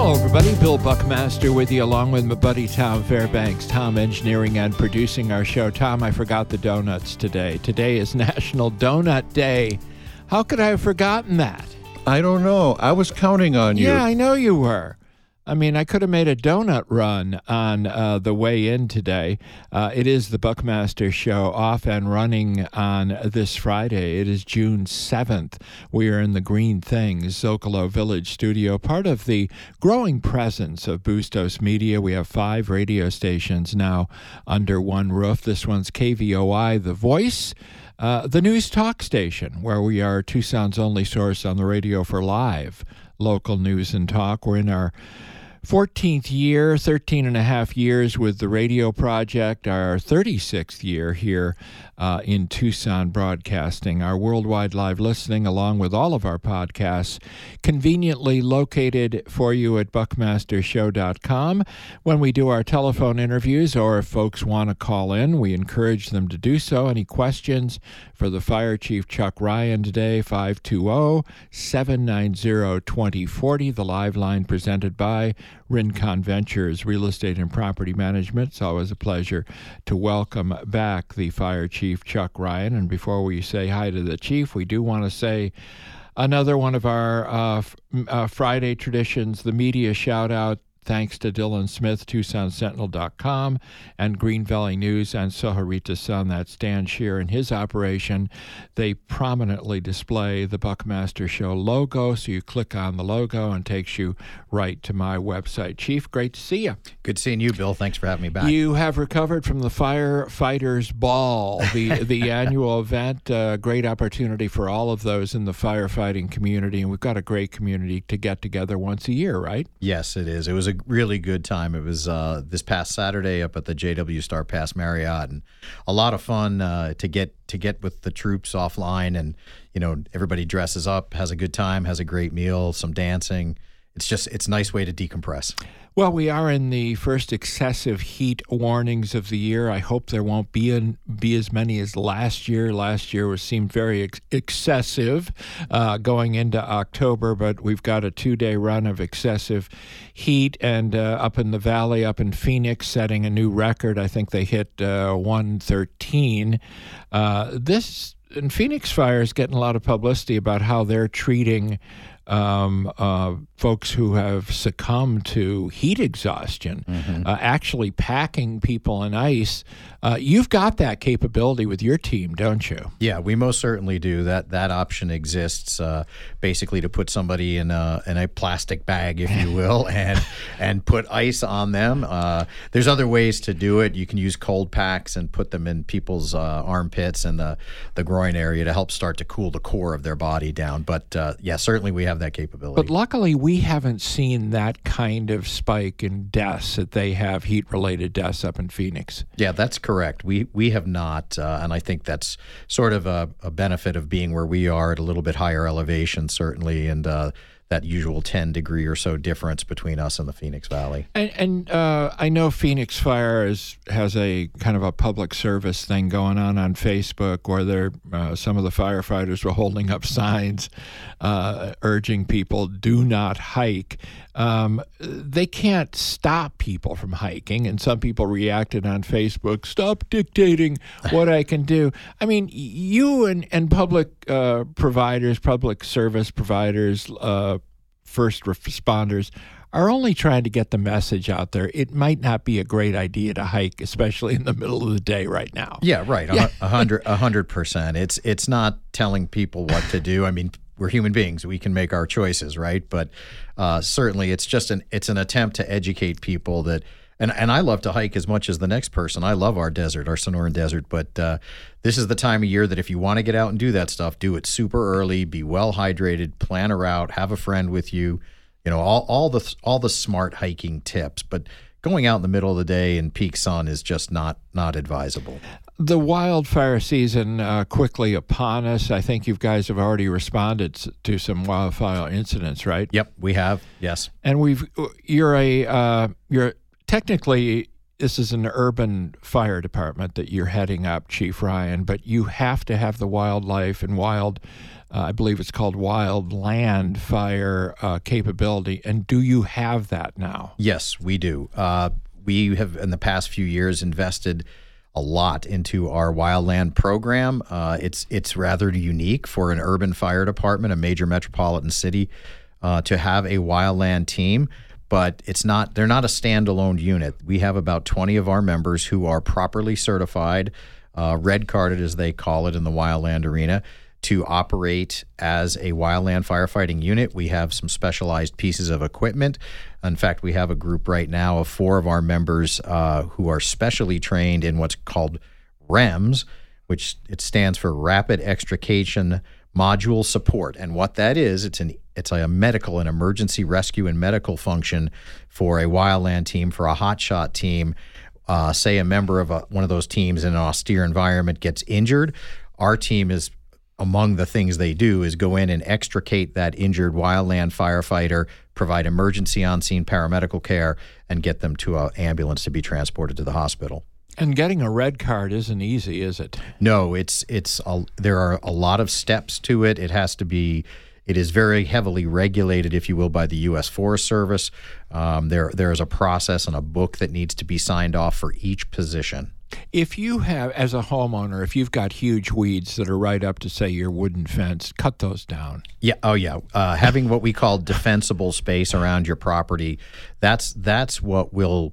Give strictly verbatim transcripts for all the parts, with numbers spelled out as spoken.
Hello, everybody. Bill Buckmaster with you, along with my buddy Tom Fairbanks. Tom engineering and producing our show. Tom, I forgot the donuts today. Today is National Donut Day. How could I have forgotten that? I don't know. I was counting on you. Yeah, I know you were. I mean, I could have made a donut run on uh, the way in today. Uh, it is the Buckmaster Show, off and running on this Friday. It is June seventh. We are in the Green Things Zocalo Village studio, part of the growing presence of Bustos Media. We have five radio stations now under one roof. This one's K V O I, The Voice. Uh, the News Talk Station, where we are Tucson's only source on the radio for live local news and talk. We're in our fourteenth year, thirteen and a half years with the radio project, our thirty-sixth year here uh, in Tucson broadcasting, our worldwide live listening, along with all of our podcasts, conveniently located for you at buckmaster show dot com. When we do our telephone interviews, or if folks want to call in, we encourage them to do so. Any questions for the Fire Chief Chuck Ryan today, five two zero, seven nine zero, two zero four zero, the live line presented by Rincon Ventures Real Estate and Property Management. It's always a pleasure to welcome back the Fire Chief Chuck Ryan. And before we say hi to the Chief, we do want to say another one of our uh, f- uh, Friday traditions, the media shout-out. Thanks to Dylan Smith, Tucson Sentinel dot com, and Green Valley News and Soharita Sun. That's Dan Shear and his operation. They prominently display the Buckmaster Show logo, so you click on the logo and takes you right to my website. Chief, great to see you. Good seeing you, Bill. Thanks for having me back. You have recovered from the Firefighters Ball, the the annual event. Uh, great opportunity for all of those in the firefighting community, and we've got a great community to get together once a year, right? Yes, it is. It was a really good time. It was uh, this past Saturday up at the J W Star Pass Marriott, and a lot of fun uh, to get to get with the troops offline, and you know, everybody dresses up, has a good time, has a great meal, some dancing. It's just it's a nice way to decompress. Well, we are in the first excessive heat warnings of the year. I hope there won't be an, be as many as last year. Last year was seemed very ex- excessive uh, going into October, but we've got a two-day run of excessive heat, and uh, up in the valley, up in Phoenix, setting a new record. I think they hit uh, one thirteen. Uh, this and Phoenix Fire is getting a lot of publicity about how they're treating Um, uh, folks who have succumbed to heat exhaustion, mm-hmm. uh, actually packing people in ice. Uh, you've got that capability with your team, don't you? Yeah, we most certainly do. That that option exists, uh, basically to put somebody in a in a plastic bag, if you will, and and put ice on them. Uh, there's other ways to do it. You can use cold packs and put them in people's uh, armpits and the the groin area to help start to cool the core of their body down. But uh, yeah, certainly we have that capability. But luckily, we haven't seen that kind of spike in deaths that they have, heat-related deaths up in Phoenix. Yeah, that's correct. We we have not, uh, and I think that's sort of a, a benefit of being where we are at a little bit higher elevation, certainly, and uh, that usual ten degree or so difference between us and the Phoenix Valley. And, and uh, I know Phoenix Fire is, has a kind of a public service thing going on on Facebook, where they're, uh, some of the firefighters were holding up signs uh, urging people, do not hike. Um, they can't stop people from hiking, and some people reacted on Facebook, stop dictating what I can do. I mean, you and, and public uh, providers, public service providers, uh, first responders are only trying to get the message out there. It might not be a great idea to hike, especially in the middle of the day right now. Yeah, right. Yeah. A hundred, a hundred percent. It's it's not telling people what to do. I mean, we're human beings. We can make our choices, right? But uh, certainly, it's just an it's an attempt to educate people that. And and I love to hike as much as the next person. I love our desert, our Sonoran Desert. But uh, this is the time of year that if you want to get out and do that stuff, do it super early, be well hydrated, plan a route, have a friend with you. You know, all all the all the smart hiking tips. But going out in the middle of the day in peak sun is just not not advisable. The wildfire season uh, quickly upon us. I think you guys have already responded to some wildfire incidents, right? Yep, we have. Yes, and we've you're a uh, you're. Technically, this is an urban fire department that you're heading up, Chief Ryan, but you have to have the wildlife and wild uh, I believe it's called wild land fire uh, capability. And do you have that now? Yes, we do. Uh, we have, in the past few years, invested a lot into our wildland program. Uh, it's it's rather unique for an urban fire department, a major metropolitan city, uh, to have a wildland team. But it's not they're not a standalone unit. We have about twenty of our members who are properly certified, uh, red carded as they call it in the wildland arena, to operate as a wildland firefighting unit. We have some specialized pieces of equipment. In fact, we have a group right now of four of our members uh, who are specially trained in what's called R E M S, which it stands for Rapid Extrication Module Support. And what that is, it's an it's a medical and emergency rescue and medical function for a wildland team, for a hotshot team. Uh, say a member of a, one of those teams in an austere environment gets injured, our team is among the things they do is go in and extricate that injured wildland firefighter, provide emergency on-scene paramedical care, and get them to an ambulance to be transported to the hospital. And getting a red card isn't easy, is it? No, it's it's a, there are a lot of steps to it. It has to be. It is very heavily regulated, if you will, by the U S Forest Service. Um, there there is a process and a book that needs to be signed off for each position. If you have, as a homeowner, if you've got huge weeds that are right up to, say, your wooden fence, cut those down. Yeah. Oh, yeah. Uh, having what we call defensible space around your property, that's that's what will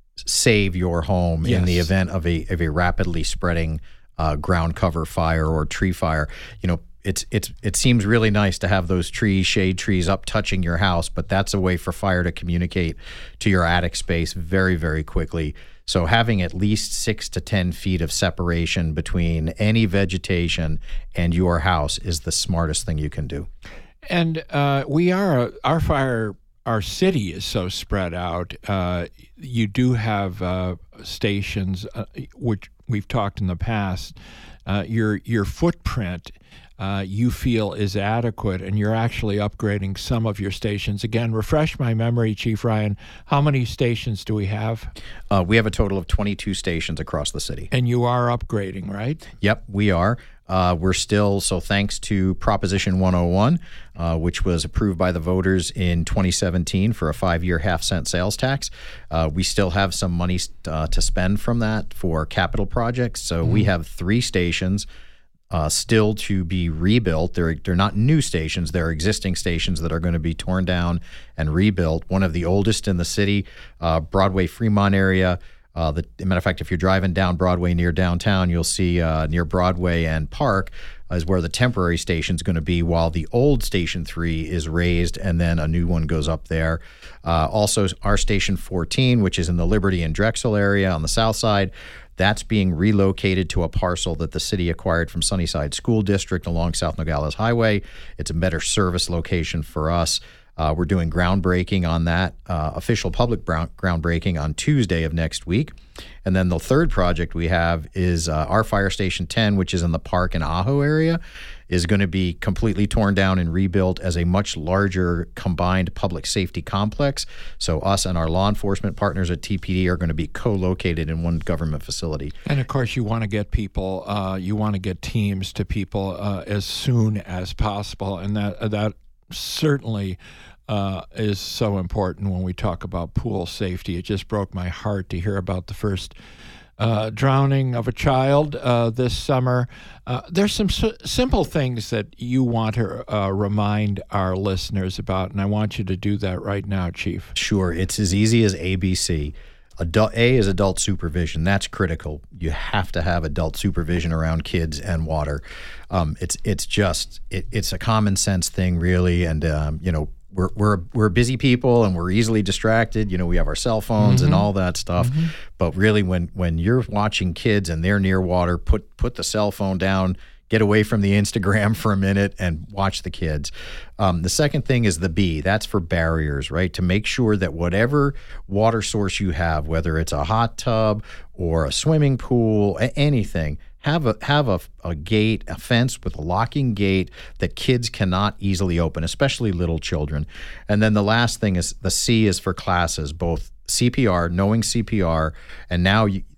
save your home Yes. in the event of a of a rapidly spreading uh, ground cover fire or tree fire. You know, it's it's it seems really nice to have those trees, shade trees up touching your house, but that's a way for fire to communicate to your attic space very, very quickly. So having at least six to ten feet of separation between any vegetation and your house is the smartest thing you can do. And uh, we are, our fire, our city is so spread out. Uh, you do have uh, stations, uh, which we've talked in the past. Uh, your your footprint, uh, you feel is adequate, and you're actually upgrading some of your stations. Again, refresh my memory, Chief Ryan. How many stations do we have? Uh, we have a total of twenty-two stations across the city. And you are upgrading, right? Yep, we are. Uh, we're still, so thanks to Proposition one oh one, uh, which was approved by the voters in twenty seventeen for a five-year half-cent sales tax, uh, we still have some money uh, to spend from that for capital projects. So mm-hmm. we have three stations uh, still to be rebuilt. They're, they're not new stations. They're existing stations that are going to be torn down and rebuilt. One of the oldest in the city, uh, Broadway Fremont area. Uh, the, as a matter of fact, if you're driving down Broadway near downtown, you'll see uh, near Broadway and Park is where the temporary station is going to be, while the old Station three is raised and then a new one goes up there. Uh, also, our Station fourteen, which is in the Liberty and Drexel area on the south side, that's being relocated to a parcel that the city acquired from Sunnyside School District along South Nogales Highway. It's a better service location for us. Uh, we're doing groundbreaking on that, uh, official public brown, groundbreaking on Tuesday of next week. And then the third project we have is uh, our Fire Station ten, which is in the Park and Ajo area, is going to be completely torn down and rebuilt as a much larger combined public safety complex. So us and our law enforcement partners at T P D are going to be co-located in one government facility. And of course, you want to get people, uh, you want to get teams to people uh, as soon as possible, and that that certainly uh, is so important when we talk about pool safety. It just broke my heart to hear about the first uh, drowning of a child uh, this summer. Uh, there's some s- simple things that you want to uh, remind our listeners about, and I want you to do that right now, Chief. Sure. It's as easy as A B C. Adult, A is adult supervision. That's critical. You have to have adult supervision around kids and water. Um, it's it's just it, it's a common sense thing, really. And um, you know, we're we're we're busy people and we're easily distracted. You know, we have our cell phones mm-hmm. and all that stuff. Mm-hmm. But really, when when you're watching kids and they're near water, put put the cell phone down. Get away from the Instagram for a minute and watch the kids. Um, the second thing is the B. That's for barriers, right? To make sure that whatever water source you have, whether it's a hot tub or a swimming pool, a- anything, have a have a, a gate, a fence with a locking gate that kids cannot easily open, especially little children. And then the last thing is the C is for classes, both C P R, knowing C P R, and now you,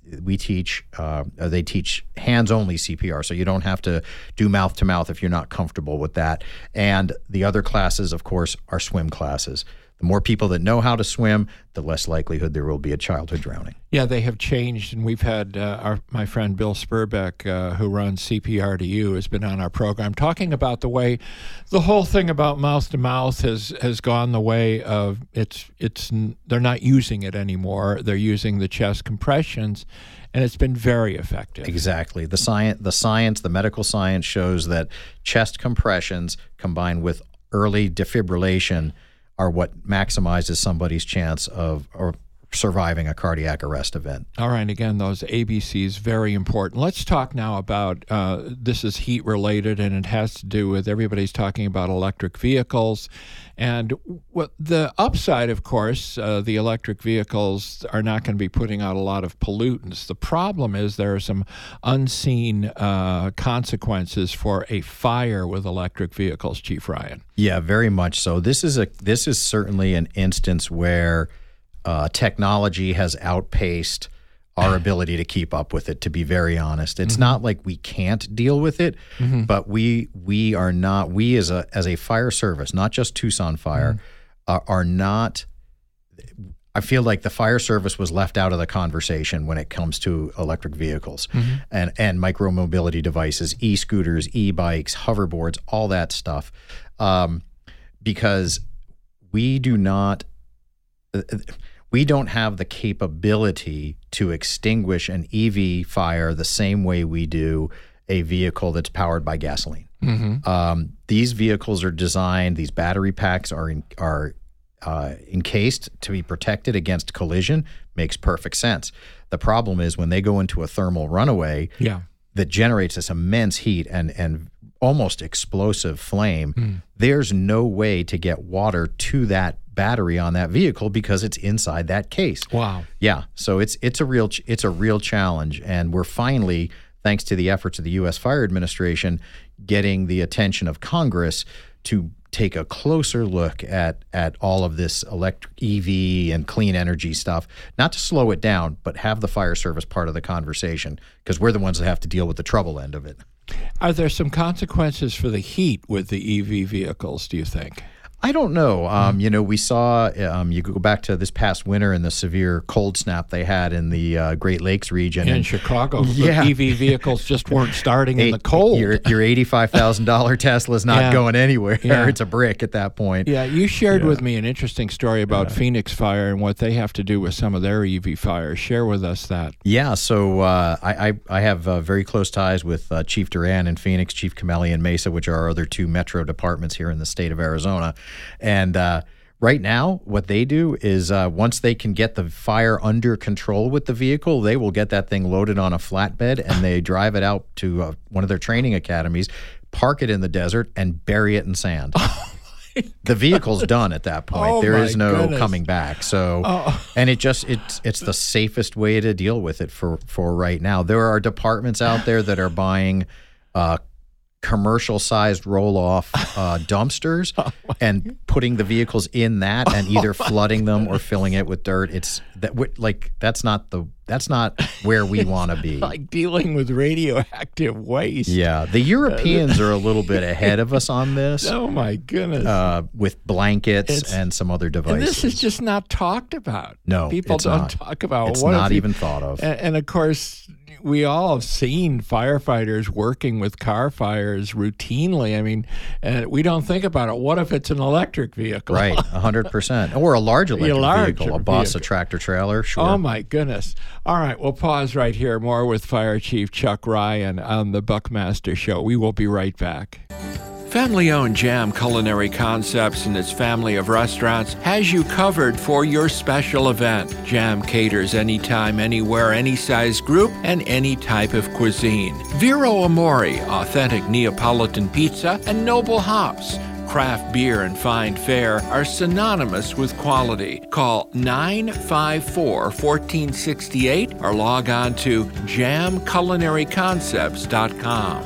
we teach, uh, they teach hands-only C P R, so you don't have to do mouth-to-mouth if you're not comfortable with that. And the other classes, of course, are swim classes. The more people that know how to swim, the less likelihood there will be a childhood drowning. Yeah, they have changed, and we've had uh, our my friend Bill Spurbeck, uh, who runs C P R to You, has been on our program talking about the way the whole thing about mouth to mouth has has gone the way of it's it's they're not using it anymore. They're using the chest compressions, and it's been very effective. Exactly. The science, the science, the medical science shows that chest compressions combined with early defibrillation are what maximizes somebody's chance of or surviving a cardiac arrest event. All right. Again, those A B Cs, very important. Let's talk now about, uh, this is heat related, and it has to do with everybody's talking about electric vehicles. And what the upside, of course, uh, the electric vehicles are not going to be putting out a lot of pollutants. The problem is there are some unseen uh, consequences for a fire with electric vehicles, Chief Ryan. Yeah, very much so. This is a this is certainly an instance where uh, technology has outpaced our ability to keep up with it, to be very honest. It's mm-hmm. not like we can't deal with it, mm-hmm. but we we are not, we as a as a fire service, not just Tucson Fire, mm-hmm. uh, are not, I feel like the fire service was left out of the conversation when it comes to electric vehicles mm-hmm. and, and micro-mobility devices, e-scooters, e-bikes, hoverboards, all that stuff, um, because we do not... Uh, We don't have the capability to extinguish an E V fire the same way we do a vehicle that's powered by gasoline. Mm-hmm. Um, these vehicles are designed, these battery packs are in, are uh, encased to be protected against collision. Makes perfect sense. The problem is when they go into a thermal runaway yeah. that generates this immense heat and, and almost explosive flame, mm. there's no way to get water to that battery on that vehicle because it's inside that case. Wow. Yeah. So it's it's a real it's a real challenge, and we're finally, thanks to the efforts of the U S Fire Administration, getting the attention of Congress to take a closer look at at all of this electric E V and clean energy stuff, not to slow it down, but have the fire service part of the conversation, because we're the ones that have to deal with the trouble end of it. Are there some consequences for the heat with the E V vehicles, do you think? I don't know. Um, you know, we saw, um, you go back to this past winter and the severe cold snap they had in the uh, Great Lakes region. In and, Chicago, yeah. the E V vehicles just weren't starting in the cold. Your, your eighty-five thousand dollars Tesla's not yeah. going anywhere. Yeah. It's a brick at that point. Yeah, you shared yeah. with me an interesting story about yeah. Phoenix Fire and what they have to do with some of their E V fires. Share with us that. Yeah, so uh, I, I, I have uh, very close ties with uh, Chief Duran in Phoenix, Chief Kameli in Mesa, which are our other two metro departments here in the state of Arizona. And uh, right now, what they do is uh, once they can get the fire under control with the vehicle, they will get that thing loaded on a flatbed and they drive it out to uh, one of their training academies, park it in the desert, and bury it in sand. Oh the vehicle's done at that point. Oh there is no goodness. coming back. So, oh. and it just it's it's the safest way to deal with it for for right now. There are departments out there that are buying Uh, commercial-sized roll-off uh, dumpsters oh and putting the vehicles in that and either oh flooding them goodness. or filling it with dirt. It's that like that's not the that's not where we want to be. Like dealing with radioactive waste. Yeah, the Europeans are a little bit ahead of us on this. Oh my goodness! Uh, with blankets it's, and some other devices. And this is just not talked about. No, people it's don't not. talk about. It's what not you, even thought of. And, and of course, we all have seen firefighters working with car fires routinely. I mean, and we don't think about it. What if it's an electric vehicle? Right, one hundred percent. Or a large electric a large vehicle, a bus, vehicle. a tractor trailer, sure. Oh, my goodness. All right, we'll pause right here. More with Fire Chief Chuck Ryan on the Buckmaster Show. We will be right back. Family-owned Jam Culinary Concepts and its family of restaurants has you covered for your special event. Jam caters anytime, anywhere, any size group, and any type of cuisine. Vero Amore, authentic Neapolitan pizza, and Noble Hops. Craft beer and fine fare are synonymous with quality. Call nine five four, one four six eight or log on to jam culinary concepts dot com.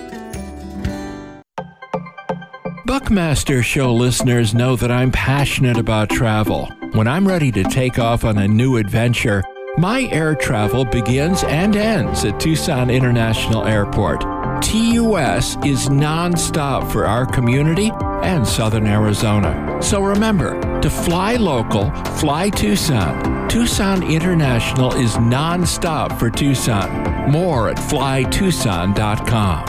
Buckmaster Show listeners know that I'm passionate about travel. When I'm ready to take off on a new adventure, My air travel begins and ends at Tucson International Airport. T U S is nonstop for our community and Southern Arizona. So remember, to fly local, fly Tucson. Tucson International is nonstop for Tucson. More at fly tucson dot com.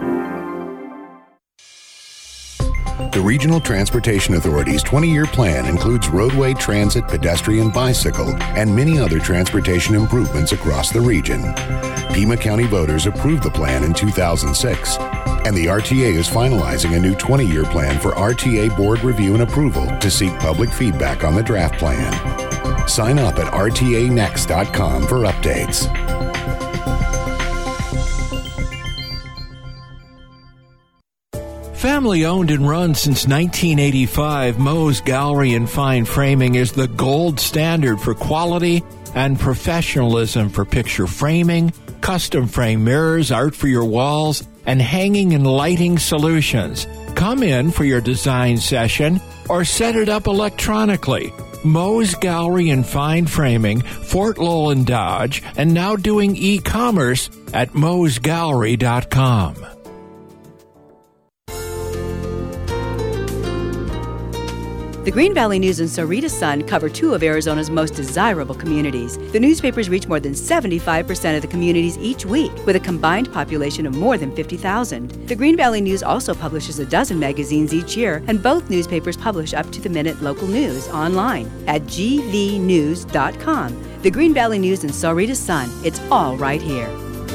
The Regional Transportation Authority's twenty-year plan includes roadway, transit, pedestrian, bicycle, and many other transportation improvements across the region. Pima County voters approved the plan in two thousand six, and the R T A is finalizing a new twenty-year plan for R T A board review and approval to seek public feedback on the draft plan. Sign up at R T A next dot com for updates. Family owned and run since nineteen eighty-five, Moe's Gallery and Fine Framing is the gold standard for quality and professionalism for picture framing, custom frame mirrors, art for your walls, and hanging and lighting solutions. Come in for your design session or set it up electronically. Moe's Gallery and Fine Framing, Fort Lowell and Dodge, and now doing e-commerce at moes gallery dot com. The Green Valley News and Sahuarita Sun cover two of Arizona's most desirable communities. The newspapers reach more than seventy-five percent of the communities each week, with a combined population of more than fifty thousand. The Green Valley News also publishes a dozen magazines each year, and both newspapers publish up-to-the-minute local news online at g v news dot com. The Green Valley News and Sahuarita Sun, it's all right here.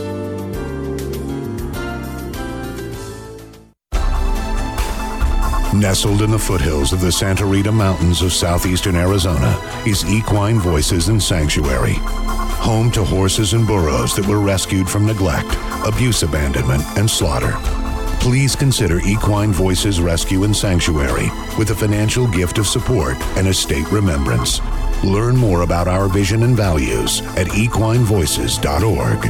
Nestled in the foothills of the Santa Rita Mountains of southeastern Arizona is Equine Voices and Sanctuary, home to horses and burros that were rescued from neglect, abuse, abandonment, and slaughter. Please consider Equine Voices Rescue and Sanctuary with a financial gift of support and estate remembrance. Learn more about our vision and values at equine voices dot org.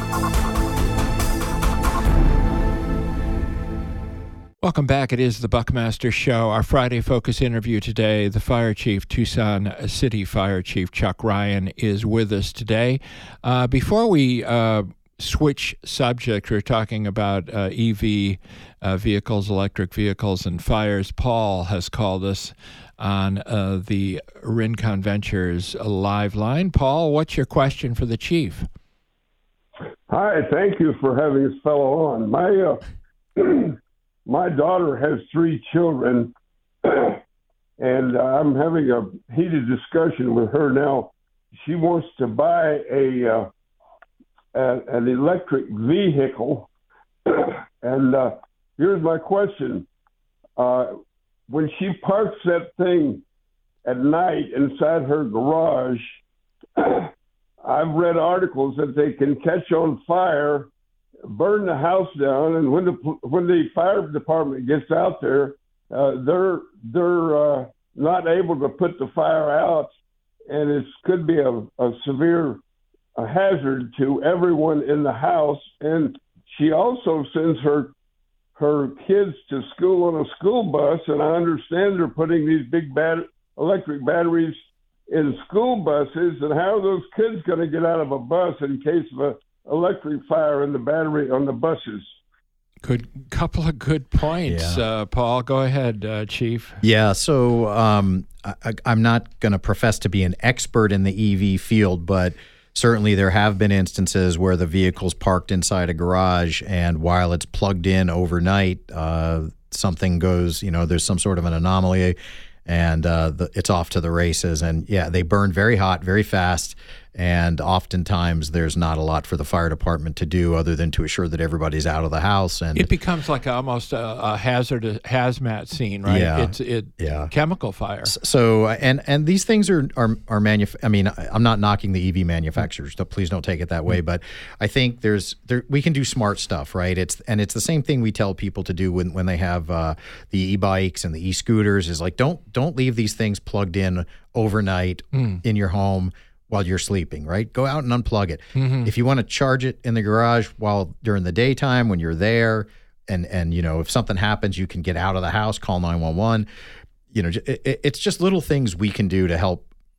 Welcome back. It is the Buckmaster Show. Our Friday Focus interview today, the Fire Chief, Tucson City Fire Chief Chuck Ryan, is with us today. Uh, before we uh, switch subject, we're talking about uh, E V uh, vehicles, electric vehicles, and fires. Paul has called us on uh, the Rincon Ventures live line. Paul, what's your question for the chief? Hi, thank you for having this fellow on. My uh, my daughter has three children, and I'm having a heated discussion with her now. She wants to buy a, uh, a an electric vehicle, and uh, here's my question. Uh, when she parks that thing at night inside her garage, I've read articles that they can catch on fire, burn the house down, and when the when the fire department gets out there, uh, they're they're uh, not able to put the fire out, and it could be a, a severe a hazard to everyone in the house. And she also sends her her kids to school on a school bus, and I understand they're putting these big bat- electric batteries in school buses. And how are those kids going to get out of a bus in case of a electric fire in the battery on the buses? Good couple of good points, Yeah. uh, Paul. Go ahead, uh, Chief. Yeah, so um, I, I'm not going to profess to be an expert in the E V field, but certainly there have been instances where the vehicle's parked inside a garage, and while it's plugged in overnight, uh, something goes, you know, there's some sort of an anomaly, and uh, the, it's off to the races. And yeah, they burn very hot, very fast, and oftentimes there's not a lot for the fire department to do other than to assure that everybody's out of the house. And It becomes like almost a, a hazard, a hazmat scene, right? Yeah. It's it Yeah. chemical fire. So, and and these things are are are manuf- I mean, I'm not knocking the E V manufacturers. So please don't take it that way. But I think there's there we can do smart stuff, right? It's and it's the same thing we tell people to do when when they have uh, the e-bikes and the e-scooters. Is like don't don't leave these things plugged in overnight Mm. in your home while you're sleeping, right? Go out and unplug it. Mm-hmm. If you want to charge it in the garage while during the daytime when you're there, and and you know if something happens, you can get out of the house, call nine one one. You know, it, it's just little things we can do to help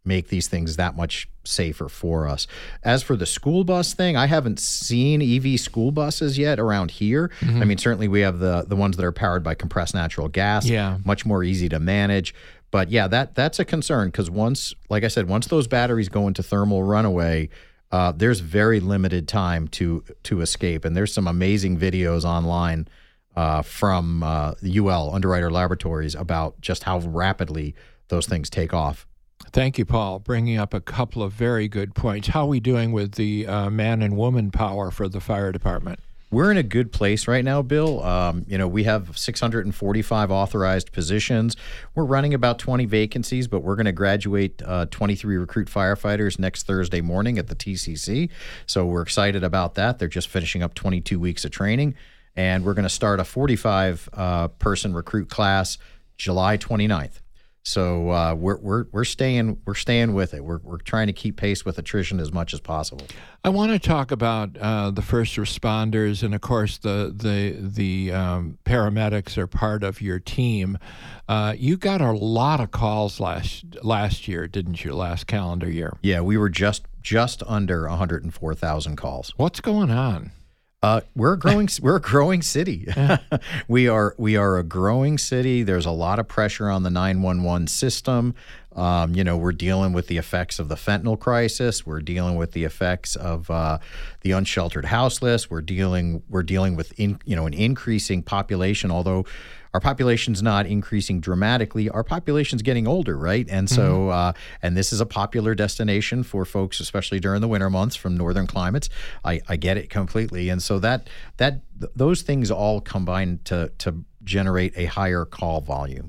make these things that much safer for us. As for the school bus thing, I haven't seen E V school buses yet around here. Mm-hmm. I mean, certainly we have the the ones that are powered by compressed natural gas, yeah. much more easy to manage. But yeah, that that's a concern because once, like I said, once those batteries go into thermal runaway, uh, there's very limited time to to escape. And there's some amazing videos online uh, from uh, U L, Underwriter Laboratories, about just how rapidly those things take off. Thank you, Paul, bringing up a couple of very good points. How are we doing with the uh, man and woman power for the fire department? We're in a good place right now, Bill. Um, you know, we have six hundred forty-five authorized positions. We're running about twenty vacancies, but we're going to graduate uh, twenty-three recruit firefighters next Thursday morning at the T C C. So we're excited about that. They're just finishing up twenty-two weeks of training, and we're going to start a forty-five uh, person recruit class July twenty-ninth. So uh, we're we're we're staying we're staying with it. We're we're trying to keep pace with attrition as much as possible. I want to talk about uh, the first responders, and of course the the the um, paramedics are part of your team. Uh, you got a lot of calls last last year, didn't you? Last calendar year. Yeah, we were just just under one hundred four thousand calls. What's going on? Uh, we're a growing we're a growing city. we are we are a growing city. There's a lot of pressure on the nine one one system. Um, you know, we're dealing with the effects of the fentanyl crisis. We're dealing with the effects of uh, the unsheltered houseless. We're dealing we're dealing with in, you know an increasing population. Although our population's not increasing dramatically, our population's getting older, right? And so, mm-hmm. uh, and this is a popular destination for folks, especially during the winter months from northern climates. I, I get it completely, and so that that th- those things all combine to to generate a higher call volume.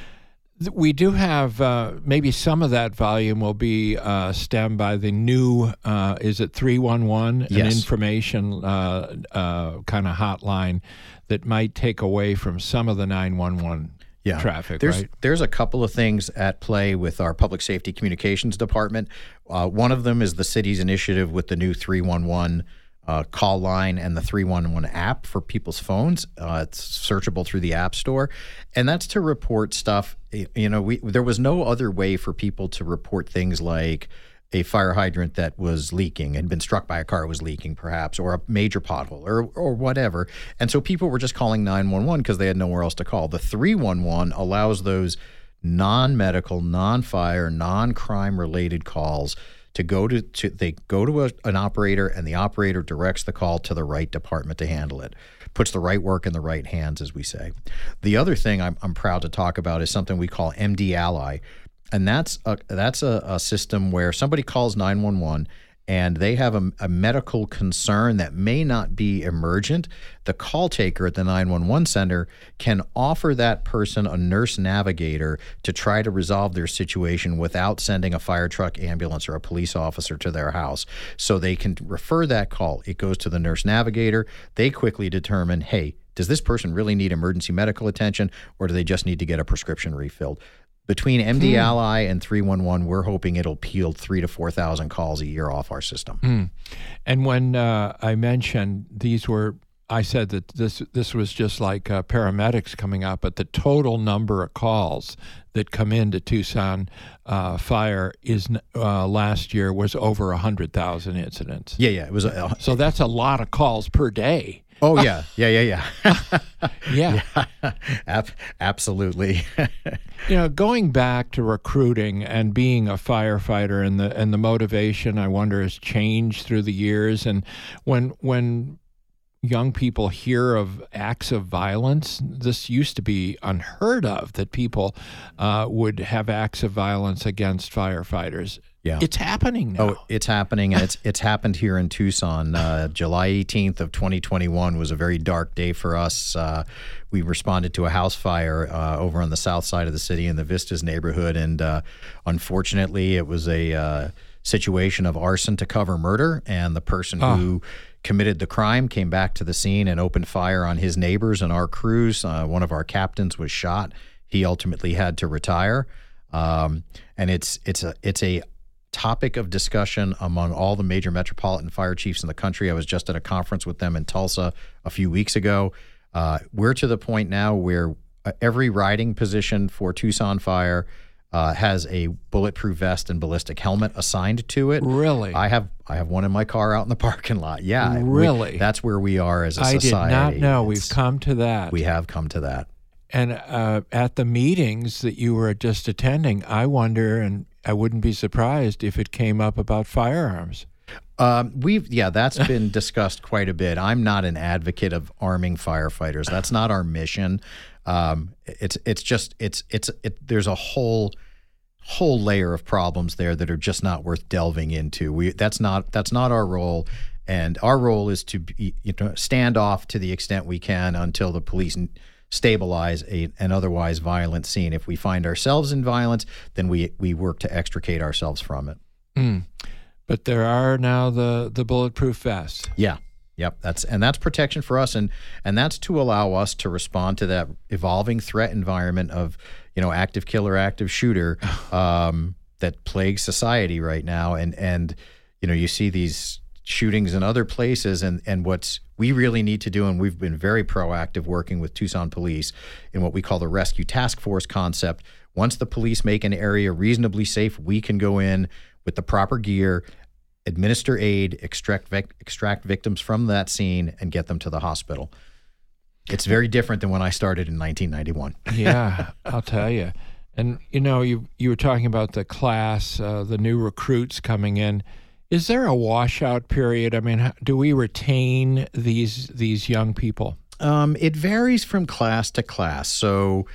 We do have uh, maybe some of that volume will be uh, stemmed by the new, uh, is it three one one, yes. an information uh, uh, kind of hotline that might take away from some of the nine one one yeah. traffic, there's, right? There's a couple of things at play with our Public Safety Communications Department. Uh, one of them is the city's initiative with the new three one one Uh, call line and the three one one app for people's phones. Uh, it's searchable through the App Store, and that's to report stuff. You know, we there was no other way for people to report things like a fire hydrant that was leaking, had been struck by a car was leaking, perhaps, or a major pothole, or or whatever. And so people were just calling nine one one because they had nowhere else to call. The three one one allows those non-medical, non-fire, non-crime related calls to go to, to they go to a, an operator, and the operator directs the call to the right department to handle it, puts the right work in the right hands, as we say. The other thing I'm, I'm proud to talk about is something we call M D Ally, and that's a, that's a, a system where somebody calls nine one one and they have a, a medical concern that may not be emergent. The call taker at the nine one one center can offer that person a nurse navigator to try to resolve their situation without sending a fire truck, ambulance, or a police officer to their house. So they can refer that call. It goes to the nurse navigator. They quickly determine, hey, does this person really need emergency medical attention, or do they just need to get a prescription refilled? Between M D Ally and three one one, we're hoping it'll peel three to four thousand calls a year off our system. Mm. And when uh, I mentioned these were, I said that this this was just like uh, paramedics coming out, but the total number of calls that come into Tucson uh, Fire is uh, last year was over a hundred thousand incidents. Yeah, yeah, it was. A, so that's a lot of calls per day. Oh yeah, yeah, yeah, yeah. yeah, yeah. Ab- absolutely. You know, going back to recruiting and being a firefighter, and the and the motivation, I wonder, has changed through the years. And when when young people hear of acts of violence, this used to be unheard of, that people uh, would have acts of violence against firefighters. Yeah. It's happening now. Oh, it's happening, and it's it's happened here in Tucson. Uh, July eighteenth of twenty twenty-one was a very dark day for us. Uh, we responded to a house fire uh, over on the south side of the city in the Vistas neighborhood, and uh, unfortunately, it was a uh, situation of arson to cover murder, and the person oh. who committed the crime came back to the scene and opened fire on his neighbors and our crews. Uh, one of our captains was shot. He ultimately had to retire, um, and it's it's a it's a topic of discussion among all the major metropolitan fire chiefs in the country. I was just at a conference with them in Tulsa a few weeks ago. Uh, we're to the point now where every riding position for Tucson Fire uh, has a bulletproof vest and ballistic helmet assigned to it. Really? I have I have one in my car out in the parking lot. Yeah. Really? We, that's where we are as a I society. did not know. It's- We've come to that. We have come to that. And uh, at the meetings that you were just attending, I wonder, and I wouldn't be surprised if it came up about firearms. Um, we've yeah, that's been discussed quite a bit. I'm not an advocate of arming firefighters. That's not our mission. Um, it's it's just it's it's it, there's a whole whole layer of problems there that are just not worth delving into. We that's not that's not our role, and our role is to be, you know, stand off to the extent we can until the police stabilize a, an otherwise violent scene. If we find ourselves in violence, then we we work to extricate ourselves from it. Mm. But there are now the, the bulletproof vests. Yeah. Yep. That's and that's protection for us, and and that's to allow us to respond to that evolving threat environment of, you know, active killer, active shooter um, that plagues society right now. And and you know, you see these shootings in other places, and and what's we really need to do, and we've been very proactive working with Tucson Police in what we call the Rescue Task Force concept. Once the police make an area reasonably safe, we can go in with the proper gear, administer aid, extract vic- extract victims from that scene, and get them to the hospital. It's very different than when I started in nineteen ninety-one. Yeah, I'll tell you. And, you know, you you were talking about the class, uh, the new recruits coming in. Is there a washout period? I mean, how, do we retain these these young people? Um, it varies from class to class. So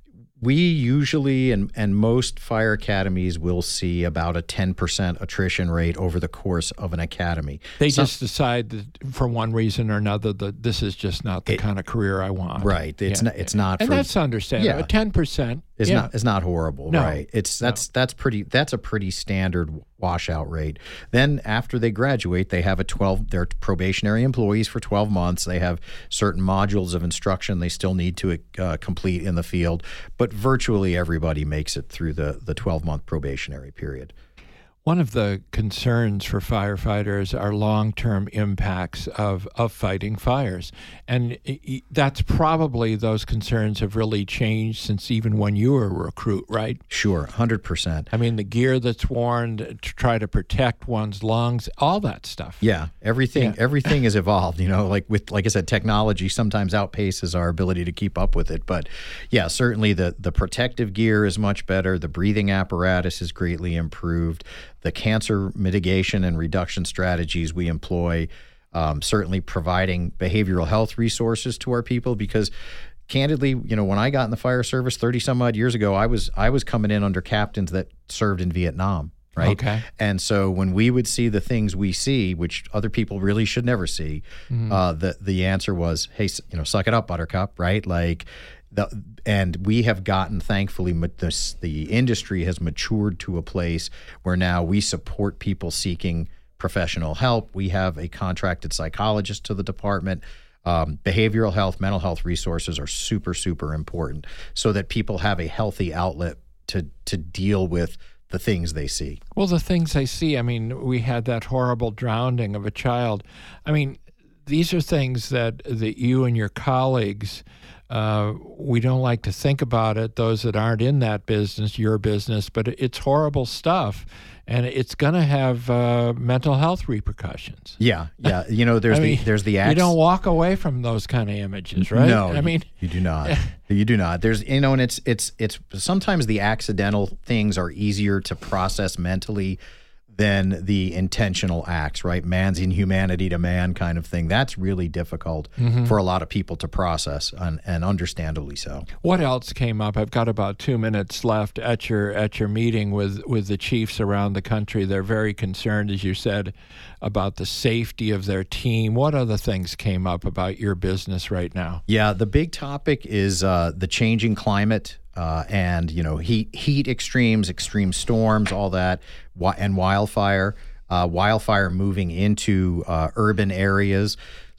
we usually, and, and most fire academies will see about a ten percent attrition rate over the course of an academy. They Some- just decide that for one reason or another that this is just not the It- kind of career I want. Right. It's Yeah. not. It's not. And for, that's understandable. Yeah. ten percent is yeah. not is not horrible, No. right? It's that's that's pretty that's a pretty standard washout rate. Then after they graduate, they have a twelve they're probationary employees for twelve months. They have certain modules of instruction they still need to uh, complete in the field, but virtually everybody makes it through the the twelve-month probationary period. One of the concerns for firefighters are long-term impacts of, of fighting fires. And i- that's probably those concerns have really changed since even when you were a recruit, right? Sure, one hundred percent. I mean, the gear that's worn to try to protect one's lungs, all that stuff. Yeah, everything Yeah. everything has evolved. You know, like with like I said, technology sometimes outpaces our ability to keep up with it. But yeah, certainly the the protective gear is much better. The breathing apparatus is greatly improved. The cancer mitigation and reduction strategies we employ, um, certainly providing behavioral health resources to our people, because candidly, you know, when I got in the fire service thirty some odd years ago, I was I was coming in under captains that served in Vietnam. Right. Okay. And so when we would see the things we see, which other people really should never see, Mm-hmm. uh, the the answer was, hey, s- you know, suck it up, Buttercup. Right. Like the and we have gotten, thankfully, ma- this, the industry has matured to a place where now we support people seeking professional help. We have a contracted psychologist to the department. Um, behavioral health, mental health resources are super, super important so that people have a healthy outlet to to deal with the things they see. Well, the things I see, I mean, we had that horrible drowning of a child. I mean, these are things that, that you and your colleagues, uh, we don't like to think about it, those that aren't in that business, your business, but it's horrible stuff. And it's going to have uh, mental health repercussions. Yeah, yeah. You know, there's I mean, the there's the you acts. don't walk away from those kind of images, right? No, I you- mean, you do not. You do not. There's, you know, and it's it's it's sometimes the accidental things are easier to process mentally than the intentional acts, right? Man's inhumanity to man kind of thing. That's really difficult Mm-hmm. for a lot of people to process, and, and understandably so. what else came up? I've got about two minutes left at your at your meeting with, with the chiefs around the country. They're very concerned, as you said, about the safety of their team. What other things came up about your business right now? Yeah, the big topic is uh, the changing climate uh, and, you know, heat heat extremes, extreme storms, all that, wi- and wildfire. Uh, wildfire moving into uh, urban areas.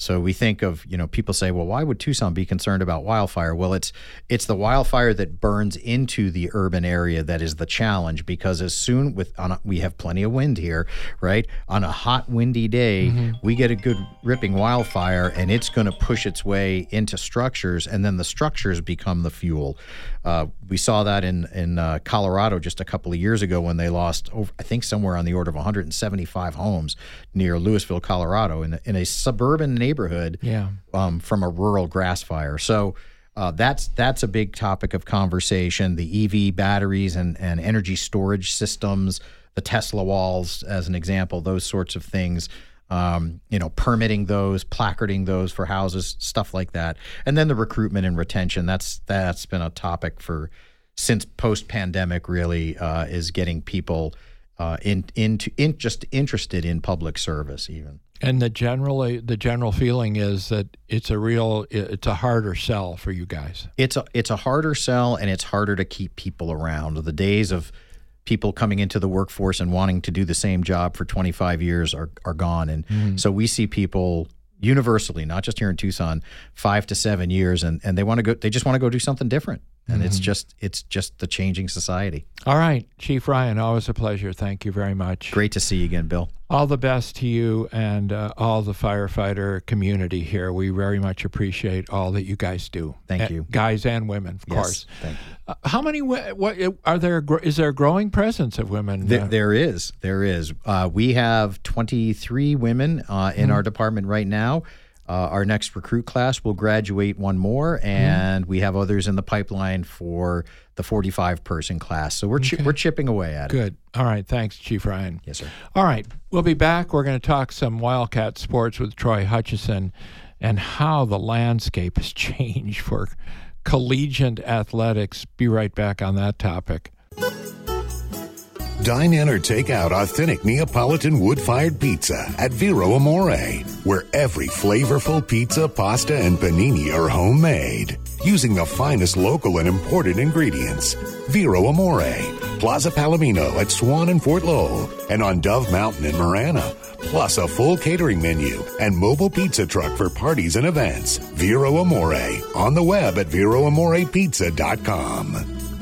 So we think of, you know, people say, well, why would Tucson be concerned about wildfire? Well, it's it's the wildfire that burns into the urban area that is the challenge, because as soon with on a, we have plenty of wind here, right? On a hot, windy day, mm-hmm. we get a good ripping wildfire, and it's going to push its way into structures, and then the structures become the fuel. Uh, we saw that in in uh, Colorado just a couple of years ago when they lost, over, I think, somewhere on the order of one hundred seventy-five homes near Louisville, Colorado, in, in a suburban neighborhood yeah. um, from a rural grass fire. So uh, that's that's a big topic of conversation. The E V batteries and, and energy storage systems, the Tesla walls, as an example, those sorts of things. Um, you know, permitting those, placarding those for houses, stuff like that. And then the recruitment and retention, that's that's been a topic for since post-pandemic, really, uh, is getting people uh, in, into in, just interested in public service even. And the generally the general feeling is that it's a real it's a harder sell for you guys. It's a it's a harder sell, and it's harder to keep people around. The days of people coming into the workforce and wanting to do the same job for twenty-five years are, are gone. And mm. so we see people universally, not just here in Tucson, five to seven years, and, and they want to go, they just want to go do something different. And mm-hmm. it's just, it's just the changing society. All right. Chief Ryan, always a pleasure. Thank you very much. Great to see you again, Bill. All the best to you and uh, all the firefighter community here. We very much appreciate all that you guys do. Thank A- you. Guys and women, of yes, course. Thank you. Uh, how many, what are there, is there a growing presence of women? There, there is. There is. Uh, we have twenty-three women uh, in mm-hmm. our department right now. Uh, our next recruit class will graduate one more, and mm. we have others in the pipeline for the forty-five person class. So we're chi- okay. we're chipping away at Good. it. Good. All right. Thanks, Chief Ryan. Yes, sir. All right. We'll be back. We're going to talk some Wildcat sports with Troy Hutchison and how the landscape has changed for collegiate athletics. Be right back on that topic. Dine in or take out authentic Neapolitan wood-fired pizza at Vero Amore, where every flavorful pizza, pasta, and panini are homemade, using the finest local and imported ingredients. Vero Amore, Plaza Palomino at Swan and Fort Lowell, and on Dove Mountain in Marana, plus a full catering menu and mobile pizza truck for parties and events. Vero Amore, on the web at vero amore pizza dot com.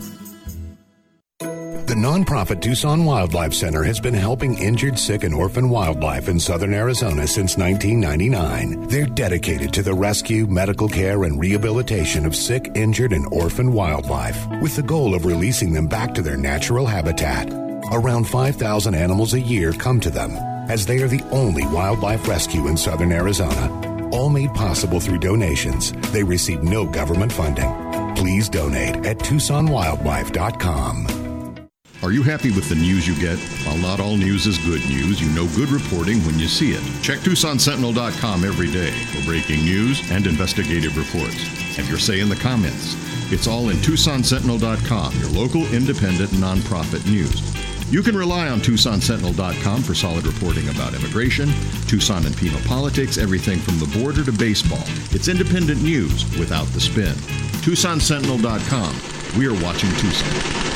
The nonprofit Tucson Wildlife Center has been helping injured, sick, and orphan wildlife in southern Arizona since nineteen ninety-nine. They're dedicated to the rescue, medical care, and rehabilitation of sick, injured, and orphan wildlife, with the goal of releasing them back to their natural habitat. Around five thousand animals a year come to them, as they are the only wildlife rescue in southern Arizona. All made possible through donations. They receive no government funding. Please donate at tucson wildlife dot com. Are you happy with the news you get? While not all news is good news, you know good reporting when you see it. Check tucson sentinel dot com every day for breaking news and investigative reports. Have your say in the comments. It's all in tucson sentinel dot com, your local independent nonprofit news. You can rely on tucson sentinel dot com for solid reporting about immigration, Tucson and Pima politics, everything from the border to baseball. It's independent news without the spin. tucson sentinel dot com. We are watching Tucson.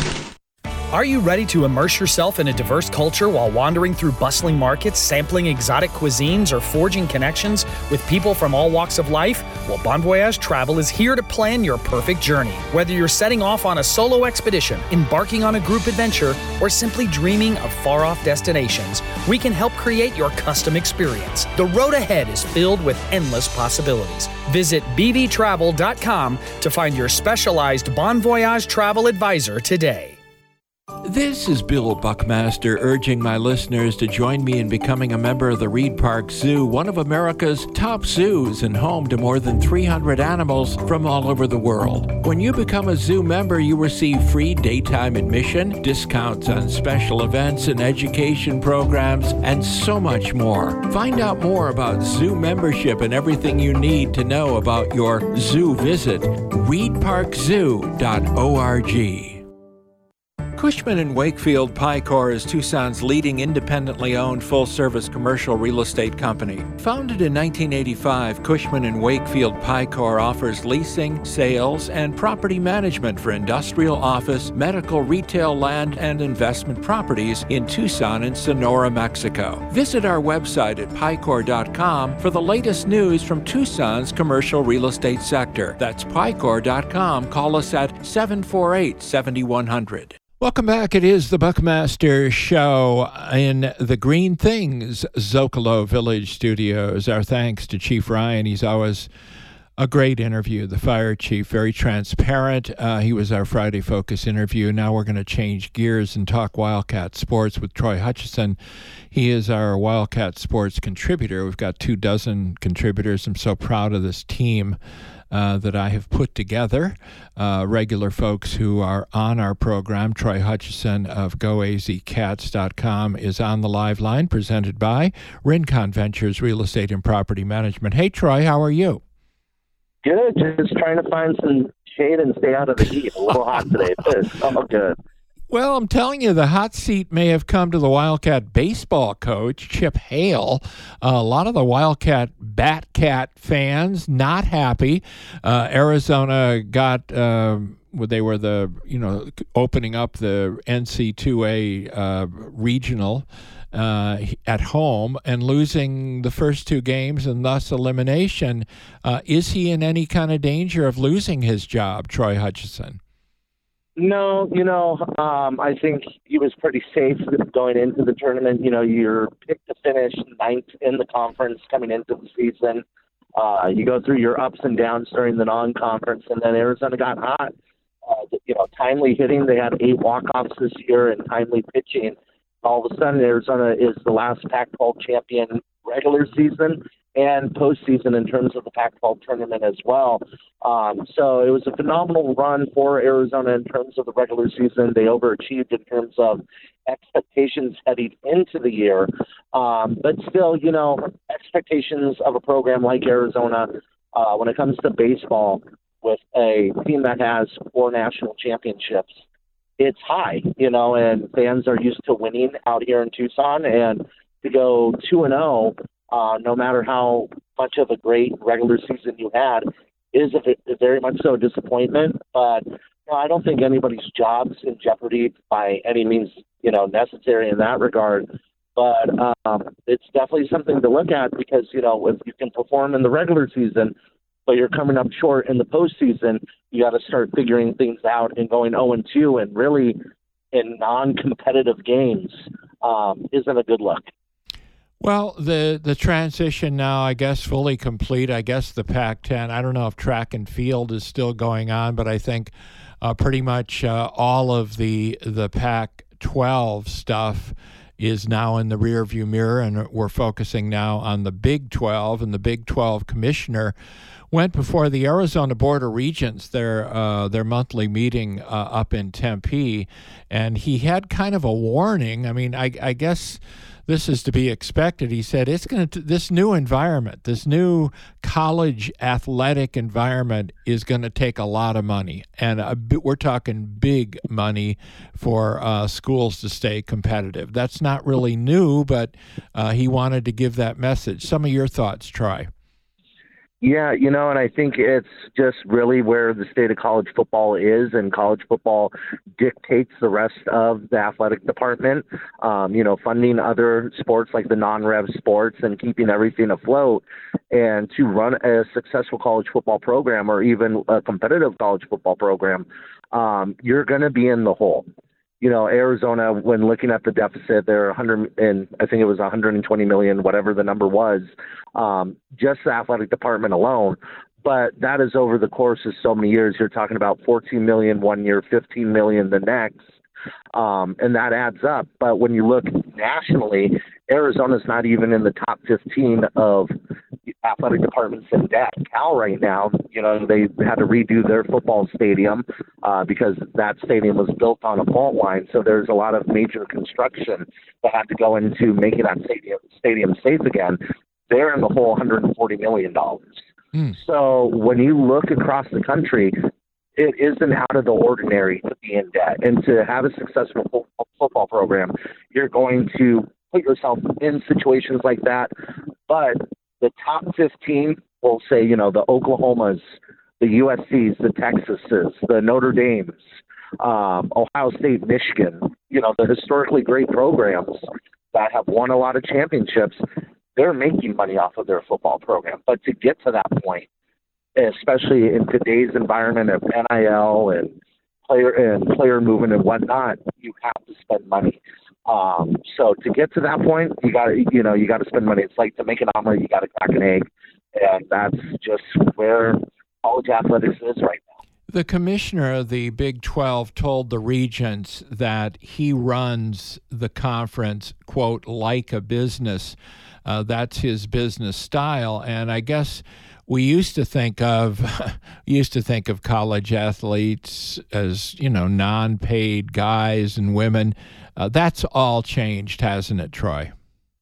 Are you ready to immerse yourself in a diverse culture while wandering through bustling markets, sampling exotic cuisines, or forging connections with people from all walks of life? Well, Bon Voyage Travel is here to plan your perfect journey. Whether you're setting off on a solo expedition, embarking on a group adventure, or simply dreaming of far-off destinations, we can help create your custom experience. The road ahead is filled with endless possibilities. Visit b v travel dot com to find your specialized Bon Voyage travel advisor today. This is Bill Buckmaster urging my listeners to join me in becoming a member of the Reed Park Zoo, one of America's top zoos and home to more than three hundred animals from all over the world. When you become a zoo member, you receive free daytime admission, discounts on special events and education programs, and so much more. Find out more about zoo membership and everything you need to know about your zoo visit. reed park zoo dot org. Cushman and Wakefield Picor is Tucson's leading independently owned full-service commercial real estate company. Founded in nineteen eighty-five, Cushman and Wakefield Picor offers leasing, sales, and property management for industrial, office, medical, retail, land, and investment properties in Tucson and Sonora, Mexico. Visit our website at picor dot com for the latest news from Tucson's commercial real estate sector. That's picor dot com. Call us at seven four eight, seven one zero zero. Welcome back. It is the Buckmaster Show in the Green Things Zocalo Village Studios. Our thanks to Chief Ryan. He's always a great interview. The fire chief, very transparent. Uh, he was our Friday Focus interview. Now we're going to change gears and talk Wildcat sports with Troy Hutchison. He is our Wildcat sports contributor. We've got two dozen contributors. I'm so proud of this team Uh, that I have put together. Uh, regular folks who are on our program. Troy Hutchison of go a z cats dot com is on the live line, presented by Rincon Ventures Real Estate and Property Management. Hey, Troy, how are you? Good. Just trying to find some shade and stay out of the heat. A little hot today, but it's all good. Well, I'm telling you, the hot seat may have come to the Wildcat baseball coach, Chip Hale. Uh, a lot of the Wildcat Batcat fans not happy. Uh, Arizona got, um, they were the, you know, opening up the N C double A uh, regional uh, at home and losing the first two games and thus elimination. Uh, is he in any kind of danger of losing his job, Troy Hutchison? No, you know, um, I think he was pretty safe going into the tournament. You know, you're picked to finish ninth in the conference coming into the season. Uh, you go through your ups and downs during the non-conference, and then Arizona got hot. Uh, you know, timely hitting. They had eight walk-offs this year and timely pitching. All of a sudden, Arizona is the last Pac twelve champion regular season and postseason in terms of the Pac twelve tournament as well. Um, so it was a phenomenal run for Arizona in terms of the regular season. They overachieved in terms of expectations heading into the year. Um, but still, you know, expectations of a program like Arizona, uh, when it comes to baseball, with a team that has four national championships, it's high, you know, and fans are used to winning out here in Tucson. And to go two and oh, Uh, no matter how much of a great regular season you had, is a, a very much so a disappointment. But you know, I don't think anybody's job's in jeopardy by any means, you know, necessary in that regard. But um, it's definitely something to look at because, you know, if you can perform in the regular season, but you're coming up short in the postseason, you got to start figuring things out and going oh and two and really in non-competitive games um, isn't a good look. Well, the, the transition now, I guess, fully complete. I guess the Pac ten, I don't know if track and field is still going on, but I think uh, pretty much uh, all of the the Pac twelve stuff is now in the rearview mirror, and we're focusing now on the Big twelve, and the Big twelve commissioner went before the Arizona Board of Regents, their uh, their monthly meeting uh, up in Tempe, and he had kind of a warning. I mean, I, I guess this is to be expected. He said it's going to this new environment, this new college athletic environment is going to take a lot of money, and a, we're talking big money for uh, schools to stay competitive. That's not really new, but uh, he wanted to give that message. Some of your thoughts, Troy. Yeah, you know, and I think it's just really where the state of college football is, and college football dictates the rest of the athletic department, um, you know, funding other sports like the non-rev sports and keeping everything afloat. And to run a successful college football program or even a competitive college football program, um, you're going to be in the hole. You know, Arizona, when looking at the deficit, they're one hundred and I think it was one hundred twenty million, whatever the number was, um, just the athletic department alone. But that is over the course of so many years. You're talking about fourteen million one year, fifteen million the next, um, and that adds up. But when you look nationally, Arizona's not even in the top fifteen of athletic departments in debt. Cal right now, you know, they had to redo their football stadium uh, because that stadium was built on a fault line. So there's a lot of major construction that had to go into making that stadium, stadium safe again. They're in the whole one hundred forty million dollars. Mm. So when you look across the country, it isn't out of the ordinary to be in debt. And to have a successful fo- football program, you're going to put yourself in situations like that. But the top fifteen will say, you know, the Oklahomas, the U S Cs, the Texases, the Notre Dames, um, Ohio State, Michigan, you know, the historically great programs that have won a lot of championships, they're making money off of their football program. But to get to that point, especially in today's environment of N I L and player and player movement and whatnot, you have to spend money. Um, so to get to that point, you got to, you know, you got to spend money. It's like to make an omelet, you got to crack an egg, and that's just where college athletics is right now. The commissioner of the Big twelve told the regents that he runs the conference, quote, like a business. Uh, that's his business style. And I guess we used to think of used to think of college athletes as, you know, non-paid guys and women. Uh, that's all changed, hasn't it, Troy?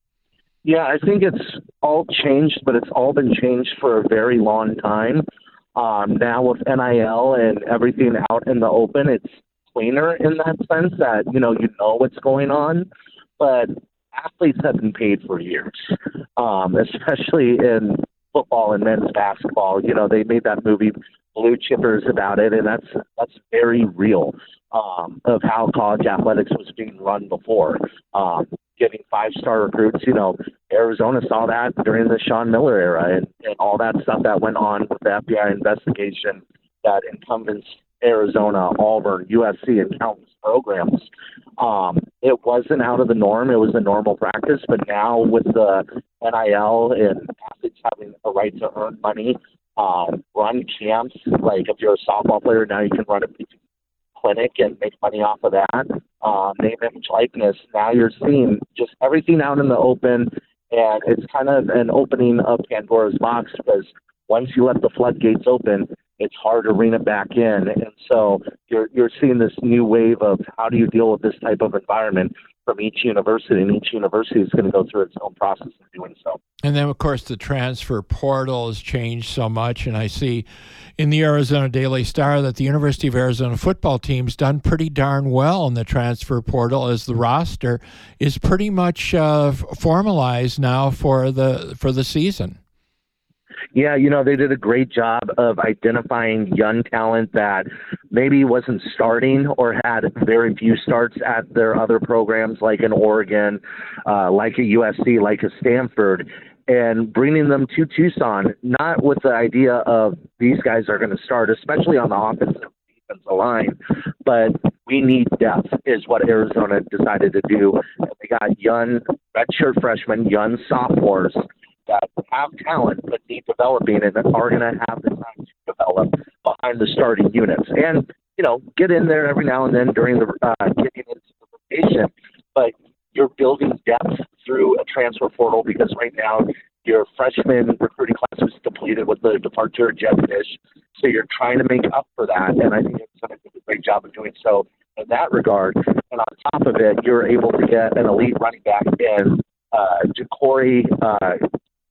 Yeah, I think it's all changed, but it's all been changed for a very long time. Um, now with N I L and everything out in the open, it's cleaner in that sense that, you know, you know what's going on. But athletes have been paid for years, um, especially in football and men's basketball. You know, they made that movie Blue Chippers about it, and that's that's very real um, of how college athletics was being run before. Um, getting five-star recruits, you know, Arizona saw that during the Sean Miller era and, and all that stuff that went on with the F B I investigation that encompassed Arizona, Auburn, U S C, and countless programs. Um, it wasn't out of the norm. It was a normal practice. But now with the N I L and athletes having a right to earn money, um, run camps, like if you're a softball player, now you can run a clinic and make money off of that. Um, name, image, likeness. Now you're seeing just everything out in the open, and it's kind of an opening of Pandora's box because once you let the floodgates open, it's hard to rein it back in. And so you're you're seeing this new wave of how do you deal with this type of environment from each university, and each university is going to go through its own process of doing so. And then, of course, the transfer portal has changed so much, and I see in the Arizona Daily Star that the University of Arizona football team's done pretty darn well in the transfer portal, as the roster is pretty much uh, formalized now for the for the season. Yeah, you know, they did a great job of identifying young talent that maybe wasn't starting or had very few starts at their other programs, like in Oregon, uh, like a U S C, like a Stanford, and bringing them to Tucson, not with the idea of these guys are going to start, especially on the offensive defensive line, but we need depth is what Arizona decided to do. They got young redshirt freshmen, young sophomores that have talent but need developing and are going to have the time to develop behind the starting units. And, you know, get in there every now and then during the uh, getting into the rotation. But you're building depth through a transfer portal because right now your freshman recruiting class was depleted with the departure of Jedd Fisch. So you're trying to make up for that. And I think it's going to do a great job of doing so in that regard. And on top of it, you're able to get an elite running back in uh, Ja'Cory uh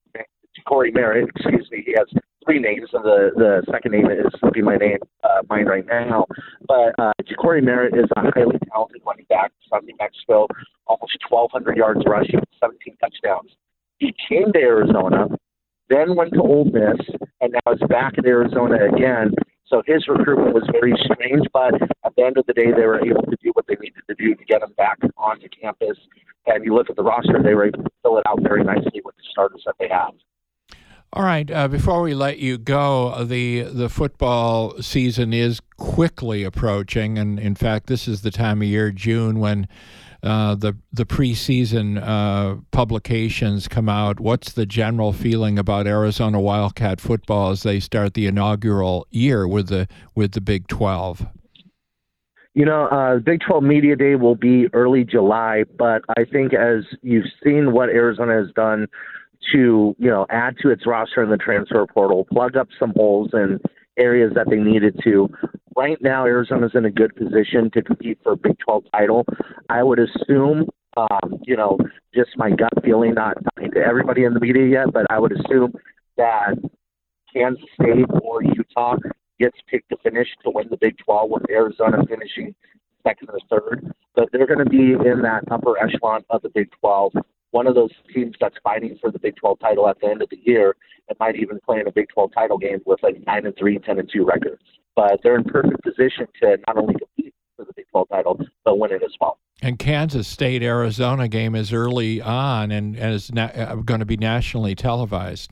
Corey Merritt, excuse me, he has three names, and the, the second name is slipping my name uh, mind right now. But uh, Ja'Cory Merritt is a highly talented running back from New Mexico, almost twelve hundred yards rushing, seventeen touchdowns. He came to Arizona, then went to Ole Miss, and now is back in Arizona again. So his recruitment was very strange, but at the end of the day, they were able to do what they needed to do to get him back onto campus. And you look at the roster, they were able to fill it out very nicely with the starters that they have. All right. Uh, before we let you go, the the football season is quickly approaching, and in fact, this is the time of year, June, when uh, the the preseason uh, publications come out. What's the general feeling about Arizona Wildcat football as they start the inaugural year with the with the Big twelve? You know, uh, Big twelve Media Day will be early July, but I think as you've seen what Arizona has done to, you know, add to its roster in the transfer portal, plug up some holes in areas that they needed to. Right now, Arizona's in a good position to compete for a Big twelve title. I would assume, um, you know, just my gut feeling, not talking to everybody in the media yet, but I would assume that Kansas State or Utah gets picked to finish to win the Big twelve, with Arizona finishing second or third. But they're going to be in that upper echelon of the Big twelve, one of those teams that's fighting for the Big twelve title at the end of the year and might even play in a Big twelve title game with like nine and three, ten and two records. But they're in perfect position to not only compete for the Big twelve title, but win it as well. And Kansas State-Arizona game is early on and, and is na- going to be nationally televised.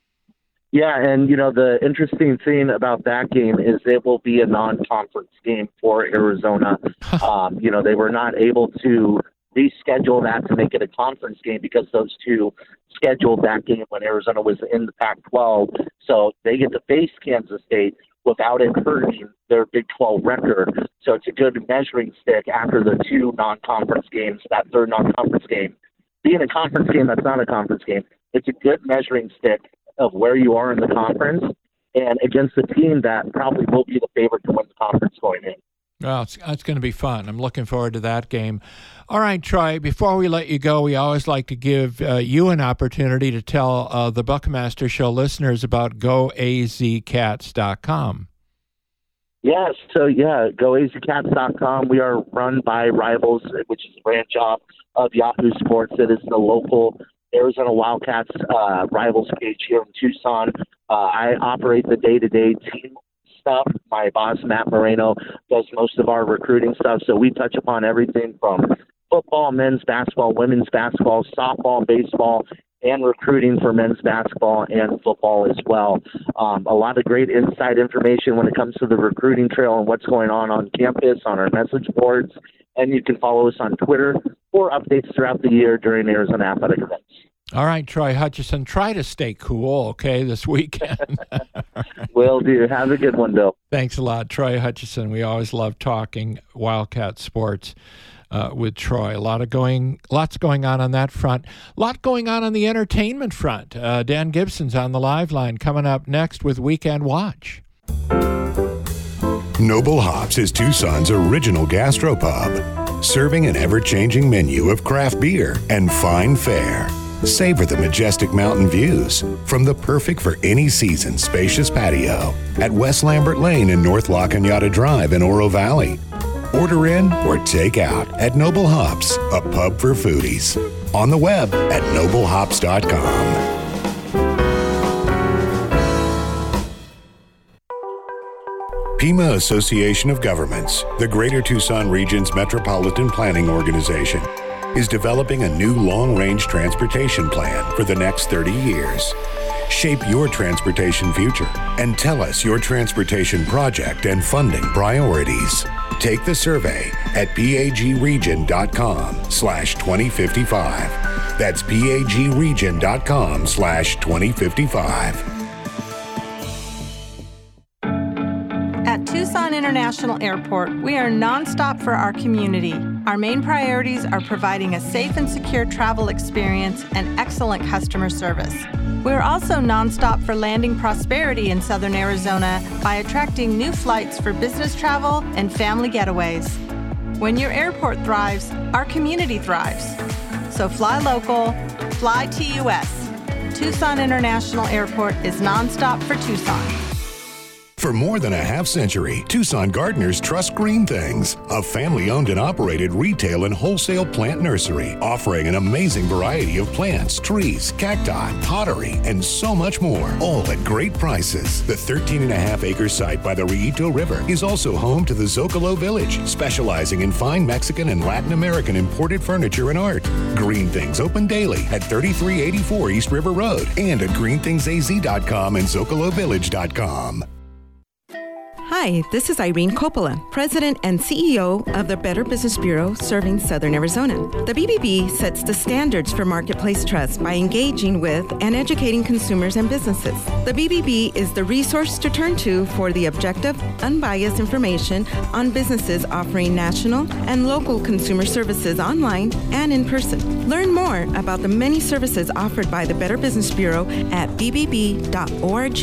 Yeah, and, you know, the interesting thing about that game is it will be a non-conference game for Arizona. um, you know, they were not able to reschedule that to make it a conference game because those two scheduled that game when Arizona was in the Pac twelve. So they get to face Kansas State without it hurting their Big twelve record. So it's a good measuring stick after the two non-conference games, that third non-conference game. Being a conference game that's not a conference game, it's a good measuring stick of where you are in the conference and against the team that probably will be the favorite to win the conference going in. Well, it's, it's going to be fun. I'm looking forward to that game. All right, Troy, before we let you go, we always like to give uh, you an opportunity to tell uh, the Buckmaster Show listeners about go a z cats dot com. Yes, so yeah, go a z cats dot com. We are run by Rivals, which is a branch off of Yahoo Sports. It is the local Arizona Wildcats uh, Rivals page here in Tucson. Uh, I operate the day-to-day team stuff. My boss, Matt Moreno, does most of our recruiting stuff. So we touch upon everything from football, men's basketball, women's basketball, softball, baseball, and recruiting for men's basketball and football as well. Um, a lot of great inside information when it comes to the recruiting trail and what's going on on campus, on our message boards. And you can follow us on Twitter for updates throughout the year during Arizona athletic events. All right, Troy Hutchison, try to stay cool, okay, this weekend. Will do. Have a good one, Bill. Thanks a lot, Troy Hutchison. We always love talking Wildcat sports uh, with Troy. A lot of going, lots going on on that front. A lot going on on the entertainment front. Uh, Dan Gibson's on the live line coming up next with Weekend Watch. Noble Hops is Tucson's original gastropub, serving an ever-changing menu of craft beer and fine fare. Savor the majestic mountain views from the perfect for any season spacious patio at West Lambert Lane and North La Cañada Drive in Oro Valley. Order in or take out at Noble Hops, a pub for foodies. On the web at noble hops dot com. Pima Association of Governments, the Greater Tucson Region's metropolitan planning organization, is developing a new long-range transportation plan for the next thirty years. Shape your transportation future and tell us your transportation project and funding priorities. Take the survey at pagregion.com slash 2055. That's pagregion.com slash 2055. At Tucson International Airport, we are nonstop for our community. Our main priorities are providing a safe and secure travel experience and excellent customer service. We're also nonstop for landing prosperity in Southern Arizona by attracting new flights for business travel and family getaways. When your airport thrives, our community thrives. So fly local, fly T U S. Tucson International Airport is nonstop for Tucson. For more than a half century, Tucson gardeners trust Green Things, a family-owned and operated retail and wholesale plant nursery offering an amazing variety of plants, trees, cacti, pottery, and so much more, all at great prices. The thirteen and a half acre site by the Rillito River is also home to the Zocalo Village, specializing in fine Mexican and Latin American imported furniture and art. Green Things open daily at thirty-three eighty-four East River Road and at green things a z dot com and zocalo village dot com. Hi, this is Irene Coppola, President and C E O of the Better Business Bureau serving Southern Arizona. The B B B sets the standards for marketplace trust by engaging with and educating consumers and businesses. The B B B is the resource to turn to for the objective, unbiased information on businesses offering national and local consumer services online and in person. Learn more about the many services offered by the Better Business Bureau at b b b dot org.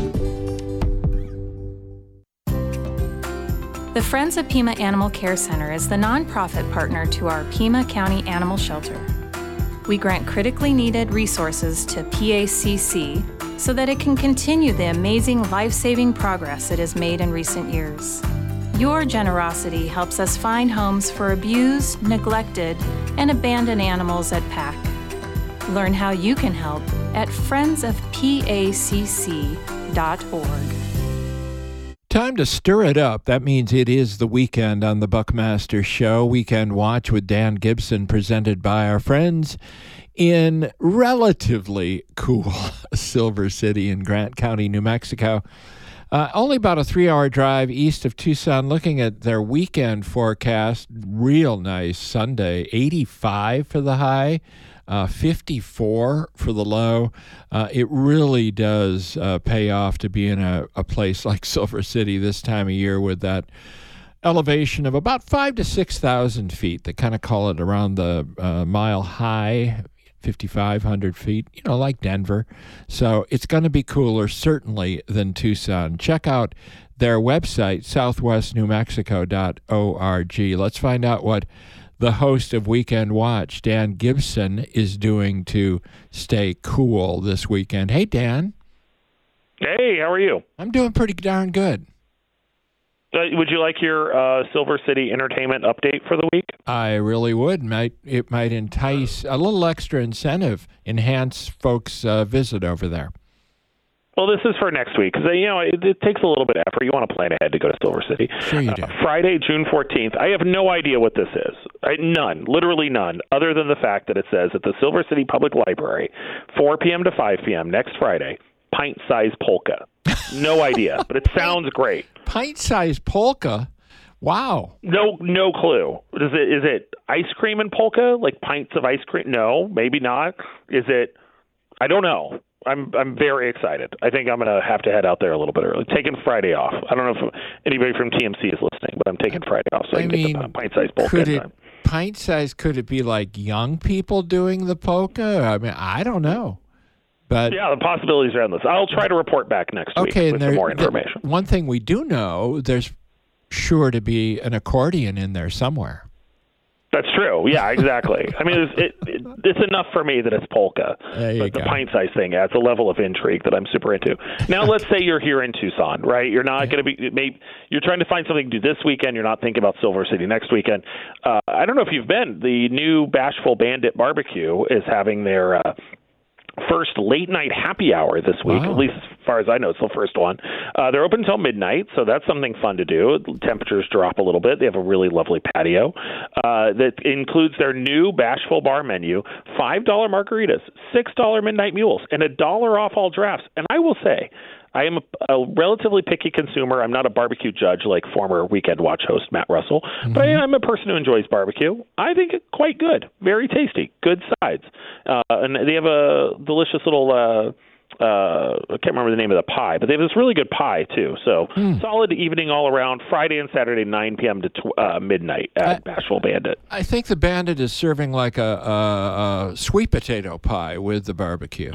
The Friends of Pima Animal Care Center is the nonprofit partner to our Pima County Animal Shelter. We grant critically needed resources to P A C C so that it can continue the amazing life-saving progress it has made in recent years. Your generosity helps us find homes for abused, neglected, and abandoned animals at P A C. Learn how you can help at friends of P A C C dot org. Time to stir it up. That means it is the weekend on the Buckmaster Show. Weekend Watch with Dan Gibson, presented by our friends in relatively cool Silver City in Grant County, New Mexico. Uh, only about a three-hour drive east of Tucson. Looking at their weekend forecast, real nice Sunday, eighty-five for the high. Uh, fifty-four for the low. Uh, it really does uh, pay off to be in a, a place like Silver City this time of year with that elevation of about five to six thousand feet. They kind of call it around the uh, mile high, fifty-five hundred feet. You know, like Denver. So it's going to be cooler certainly than Tucson. Check out their website, southwest new mexico dot org. Let's find out what the host of Weekend Watch, Dan Gibson, is doing to stay cool this weekend. Hey, Dan. Hey, how are you? I'm doing pretty darn good. Uh, would you like your uh, Silver City entertainment update for the week? I really would. Might It might entice a little extra incentive, enhance folks' uh, visit over there. Well, this is for next week because, you know, it, it takes a little bit of effort. You want to plan ahead to go to Silver City. Sure you do. Uh, Friday, June fourteenth. I have no idea what this is. I, none, literally none, other than the fact that it says at the Silver City Public Library, four p.m. to five p.m. next Friday, pint-sized polka. No idea, but it sounds great. Pint-sized polka? Wow. No, no clue. Is it is it ice cream and polka? Like pints of ice cream? No, maybe not. Is it? I don't know. I'm I'm very excited. I think I'm going to have to head out there a little bit early. Taking Friday off. I don't know if anybody from T M C is listening, but I'm taking Friday off so I, I can mean, get the pint-sized polka. Could it, pint-sized, could it be like young people doing the polka? I mean, I don't know. But yeah, the possibilities are endless. I'll try to report back next okay, week with there, some more information. The, one thing we do know, there's sure to be an accordion in there somewhere. That's true. Yeah, exactly. I mean, it's, it, it, it's enough for me that it's polka. But the pint-sized thing adds a level of intrigue that I'm super into. Now, let's say you're here in Tucson, right? You're not going to be maybe you're trying to find something to do this weekend. You're not thinking about Silver City next weekend. Uh, I don't know if you've been. The new Bashful Bandit Barbecue is having their uh, first late night happy hour this week. Wow. At least as far as I know, it's the first one. Uh, they're open until midnight, so that's something fun to do. Temperatures drop a little bit. They have a really lovely patio uh, that includes their new Bashful Bar menu, five dollar margaritas, six dollar midnight mules, and a dollar off all drafts. And I will say, I am a, a relatively picky consumer. I'm not a barbecue judge like former Weekend Watch host Matt Russell, mm-hmm. but I am a person who enjoys barbecue. I think it's quite good, very tasty, good sides. Uh, and they have a delicious little, uh, uh, I can't remember the name of the pie, but they have this really good pie too. So mm. solid evening all around, Friday and Saturday, nine p.m. to tw- uh, midnight at I, Bashful Bandit. I think the Bandit is serving like a, a, a sweet potato pie with the barbecue.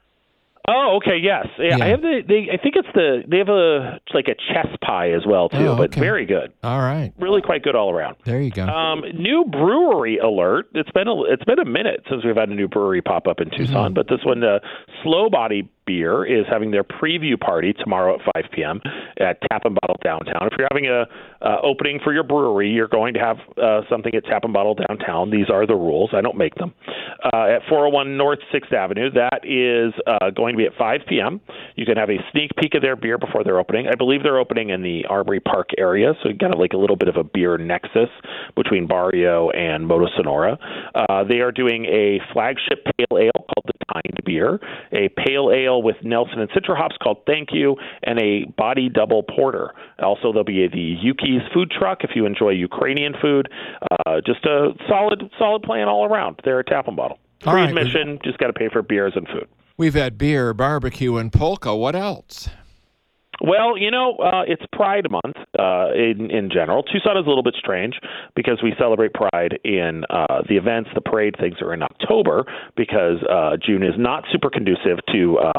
Oh, okay, yes. Yeah, yeah. I have the. They, I think it's the. They have a like a chess pie as well too, oh, okay. but very good. All right, really quite good all around. There you go. Um, new brewery alert. It's been a. It's been a minute since we've had a new brewery pop up in Tucson, mm-hmm. but this one, uh, Slow Body Beer, is having their preview party tomorrow at five p.m. at Tap and Bottle Downtown. If you're having a uh, opening for your brewery, you're going to have uh, something at Tap and Bottle Downtown. These are the rules. I don't make them. Uh, at four oh one North sixth Avenue. That is uh, going to be at five p.m. You can have a sneak peek of their beer before they're opening. I believe they're opening in the Armory Park area, so kind of like a little bit of a beer nexus between Barrio and Moto Sonora. Uh, they are doing a flagship pale ale called the Kind Beer, a pale ale with Nelson and Citra hops called Thank You, and a body double porter. Also, there'll be a, the Yuki's food truck if you enjoy Ukrainian food. Uh, just a solid, solid plan all around there at Tap and Bottle. Free right. admission, just got to pay for beers and food. We've had beer, barbecue, and polka. What else? Well, you know, uh, it's Pride Month uh, in, in general. Tucson is a little bit strange because we celebrate Pride in uh, the events, the parade things are in October because uh, June is not super conducive to um,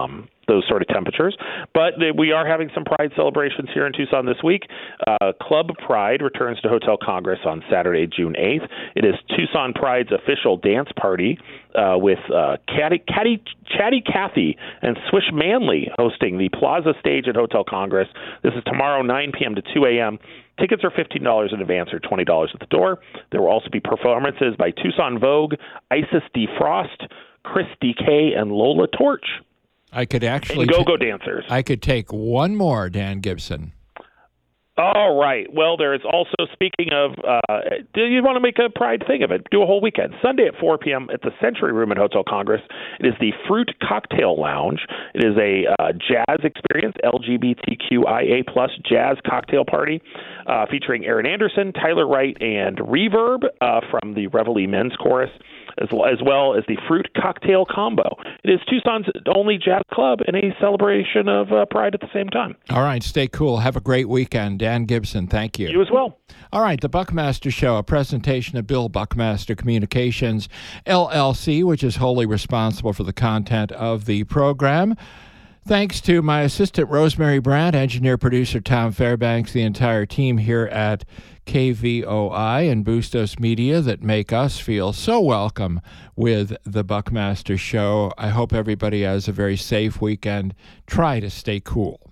those sort of temperatures. But we are having some Pride celebrations here in Tucson this week. Uh, Club Pride returns to Hotel Congress on Saturday, June eighth. It is Tucson Pride's official dance party uh, with uh, Catty, Catty, Chatty Cathy and Swish Manley hosting the Plaza stage at Hotel Congress. This is tomorrow, nine p.m. to two a.m. Tickets are fifteen dollars in advance or twenty dollars at the door. There will also be performances by Tucson Vogue, Isis Defrost, Chris D K, and Lola Torch. I could actually and go-go dancers. I could take one more, Dan Gibson. All right. Well, there is also, speaking of, uh, do you want to make a Pride thing of it? Do a whole weekend. Sunday at four p.m. at the Century Room at Hotel Congress. It is the Fruit Cocktail Lounge. It is a uh, jazz experience, L G B T Q I A plus jazz cocktail party uh, featuring Aaron Anderson, Tyler Wright, and Reverb uh, from the Reveille Men's Chorus, as well, as well as the Fruit Cocktail Combo. It is Tucson's only jazz club and a celebration of uh, Pride at the same time. All right, stay cool. Have a great weekend. Dan Gibson, thank you. You as well. All right, The Buckmaster Show, a presentation of Bill Buckmaster Communications, L L C, which is wholly responsible for the content of the program. Thanks to my assistant, Rosemary Brandt, engineer-producer Tom Fairbanks, the entire team here at K V O I and Bustos Media that make us feel so welcome with The Buckmaster Show. I hope everybody has a very safe weekend. Try to stay cool.